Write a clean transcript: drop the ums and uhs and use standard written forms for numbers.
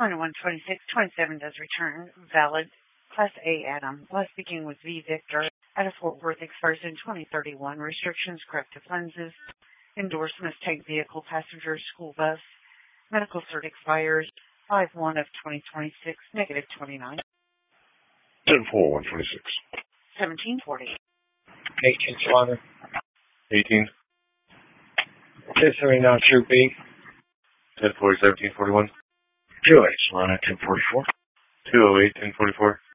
27 does return. Valid. Class A Adam. Last speaking with V Victor out of Fort Worth expires in 2031. Restrictions, corrective lenses. Endorsements, tank vehicle, passenger, school bus. Medical cert expires 5/1 of 2026, negative 29. 10-4-126. 1740. 18 Slaughter. 18. 1079 Troop B. 10-4-17-41. 28 Solana 1044. 208-1044.